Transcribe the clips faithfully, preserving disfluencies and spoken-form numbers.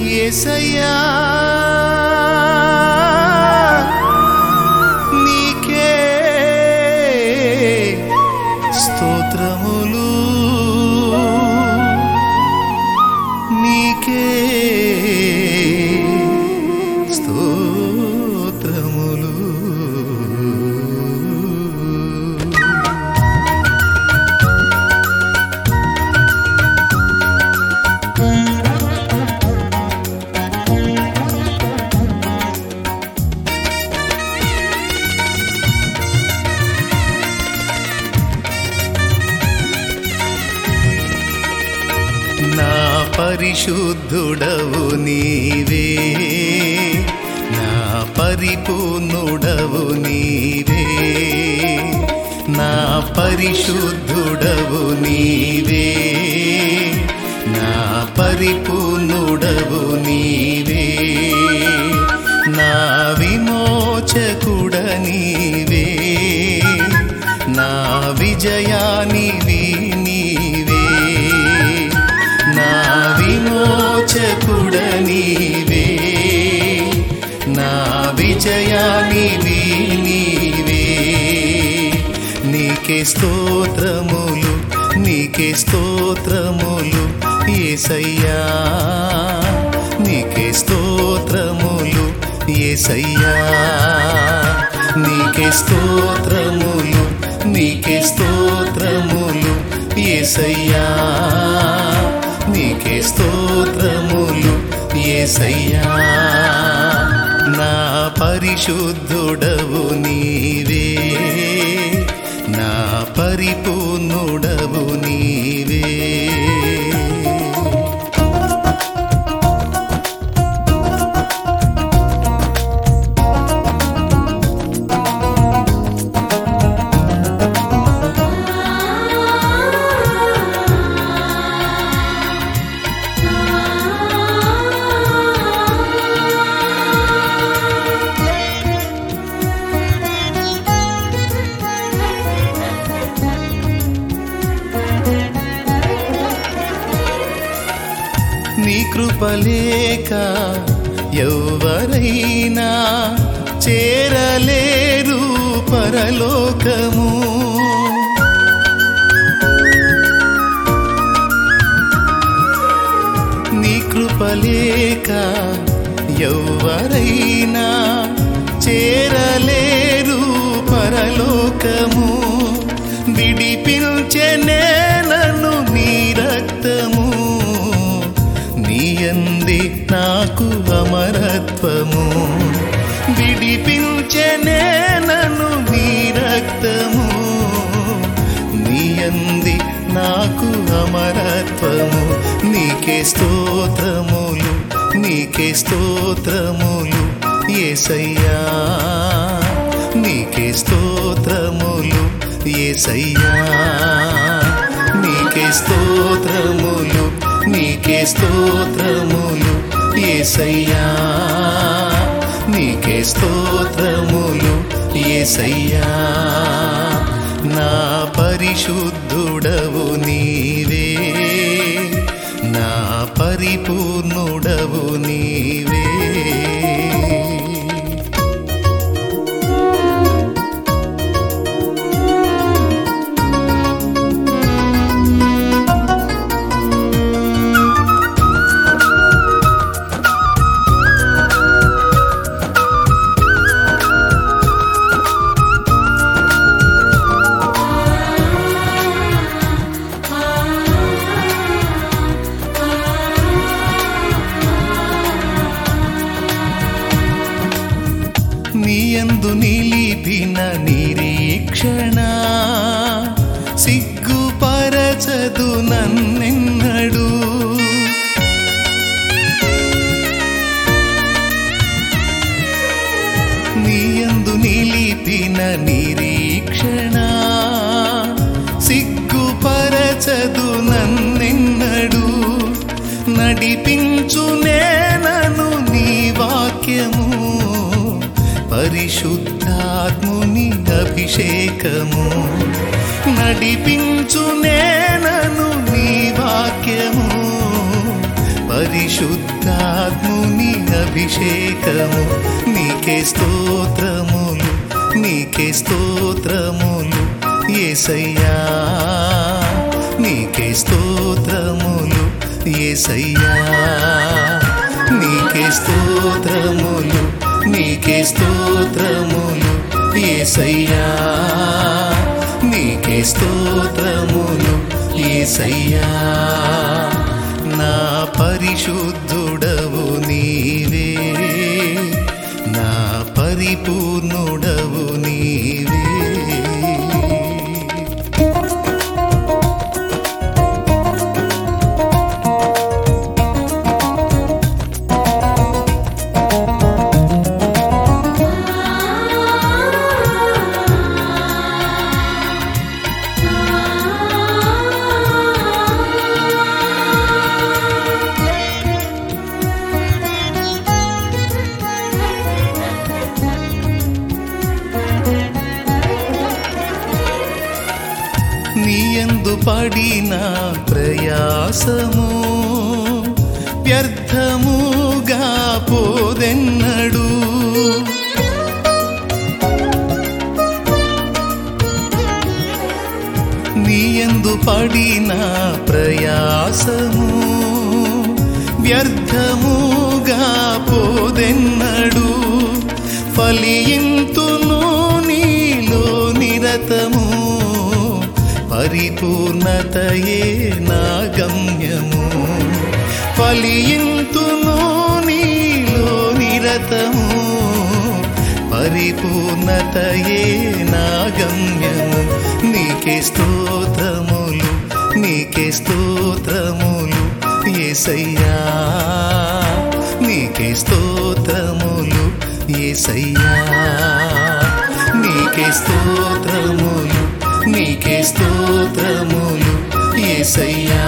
యేసయ్యా నీకే స్తోత్రములు నీకే స్తోత్రములు నా పరిశుద్ధుడవు నీవే నా పరిపూర్ణుడవు నీవే నా పరిశుద్ధుడవు నీవే నా పరిపూర్ణుడవు నీవే నా విమోచకుడ నీవే నా విజయానివి నీవే నా విమోచకుడ నీవే నా విజయానివి నీవే నీకే స్తోత్రములు నీకే స్తోత్రములు యేసయ్యా నీకే స్తోత్రములు యేసయ్యా నీకే స్తోత్రములు నీకే స్తోత్రములు యేసయ్యా నీకే స్తోత్రములు యేసయ్యా నా పరిశుద్ధుడవు నీవే నా పరిపూర్ణుడవు నీవే నీ కృపలేక ఎవరైనా చేరలేరు పరలోకము నీ కృపలేక ఎవరైనా చేరలేరు పరలోకము విడిపించెనే నన్ను నీ రక్తము నీయందే నాకు అమరత్వము విడిపించెనే నన్ను నీ రక్తము నీయందే నాకు అమరత్వము నీకే స్తోత్రములు నీకే స్తోత్రములు యేసయ్యా నీకే స్తోత్రములు యేసయ్యా నీకే స్తోత్రములు నీకే స్తోత్రములు యేసయ్యా నీకే స్తోత్రములు యేసయ్యా నా పరిశుద్ధుడవు నీవే నా పరిపూర్ణుడవు నీవే నీయందు నిలిపిన నిరీక్షణ సిగ్గుపరచదు నన్నెన్నడు నీయందు నిలిపిన నిరీక్షణ సిగ్గుపరచదు నన్నెన్నడు నడిపించునే నన్ను నీ వాక్యము పరిశుద్ధాత్ముని అభిషేకము నడిపించునే నన్ను నీ వాక్యము పరిశుద్ధాత్ముని అభిషేకము నీకే స్తోత్రములు నీకే స్తోత్రములు యేసయ్యా నీకే స్తోత్రములు యేసయ్యా నీకే స్తోత్రములు నీకే స్తోత్రములు యేసయ్యా నీకే స్తోత్రములు యేసయ్యా నా పరిశుద్ధుడవు నీవే నా పరిపూర్ణుడవు నీవే నీయందు పడిన ప్రయాసము వ్యర్థముగా పోదెన్నడు నీయందు పడిన ప్రయాసము వ్యర్థముగా పోదెన్నడు ఫలింతును నీలో నిరతము పరిపూర్ణతయే నా గమ్యము ఫలింతును నీలో నిరతము పరిపూర్ణతయే నా గమ్యము నీకే స్తోత్రములు నీకే స్తోత్రములు యేసయ్యా నీకే స్తోత్రములు యేసయ్యా నీకే స్తోత్రములు నీకే స్తోత్రములు యేసయ్యా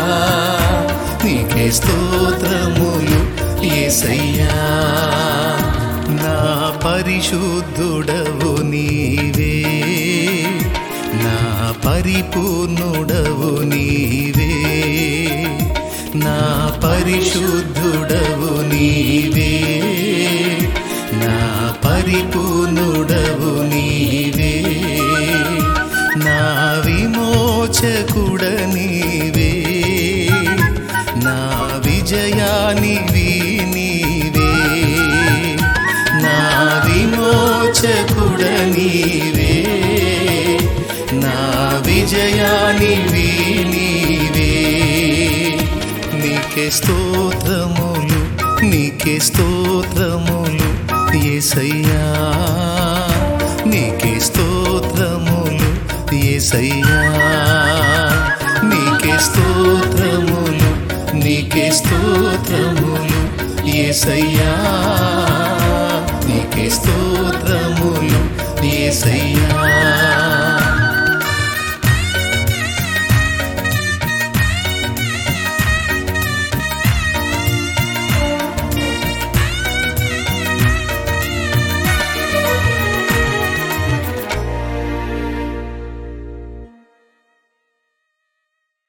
నీకే స్తోత్రములు యేసయ్యా నా పరిశుద్ధుడవు నీవే నా పరిపూర్ణుడవు నీవే నా పరిశుద్ధుడవు నీవే నా పరిపూర్ణుడవు నీవే నా విమోచకుడ నీవే నా విజయానివి నీవే నా విమోచకుడ నీవే నా విజయానివి నీవే నీకే స్తోత్రములు నీకే స్తోత్రములు యేసయ్యా నీకే స్తోత్రములు యేసయ్యా నీకే స్తోత్రములు నీకే స్తోత్రములు యేసయ్యా నీకే స్తోత్రములు యేసయ్యా